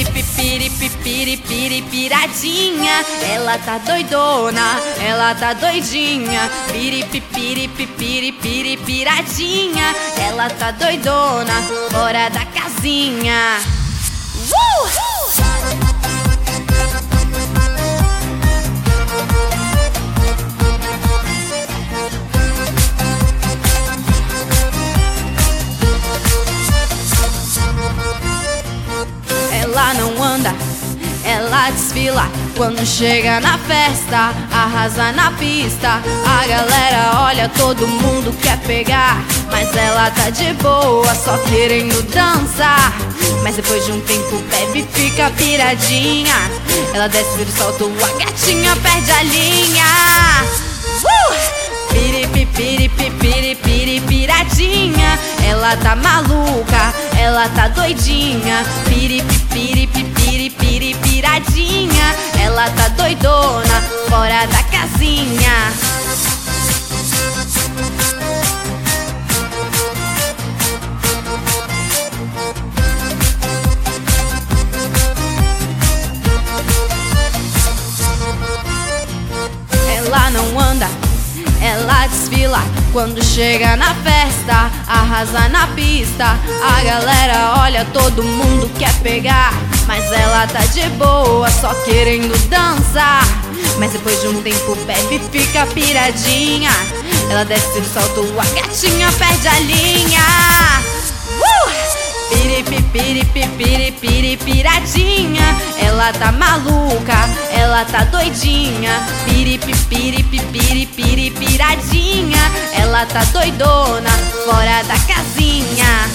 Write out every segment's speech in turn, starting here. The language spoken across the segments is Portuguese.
piradinha. Ela tá doidona, ela tá doidinha. Piradinha. Ela tá doidona, fora da casinha. Ela não anda, ela desfila. Quando chega na festa, arrasa na pista. A galera olha, todo mundo quer pegar, mas ela tá de boa, só querendo dançar. Mas depois de um tempo bebe e fica piradinha. Ela desce do salto, a gatinha perde a linha. Piradinha. Ela tá maluca, ela tá doidinha. Piradinha. Ela tá doidona, fora da casinha. Ela não anda, ela desfila. Quando chega na festa, arrasa na pista. A galera olha, todo mundo quer pegar, mas ela tá de boa, só querendo dançar. Mas depois de um tempo bebe e fica piradinha. Ela desce do salto, a gatinha perde a linha. Piradinha. Ela tá maluca, ela tá doidinha. Piradinha. Ela tá doidona, fora da casinha.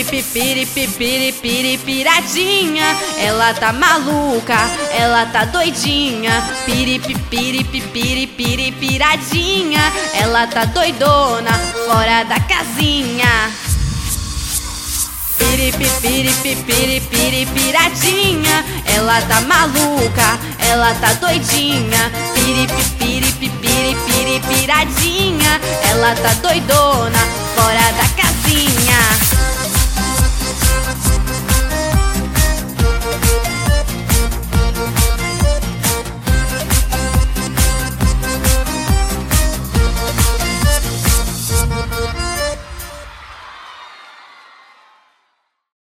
Piradinha. Ela tá maluca, ela tá doidinha. Piradinha. Ela tá doidona, fora da casinha. Piradinha. Ela tá maluca, ela tá doidinha. Piradinha. Ela tá doidona, fora da casinha.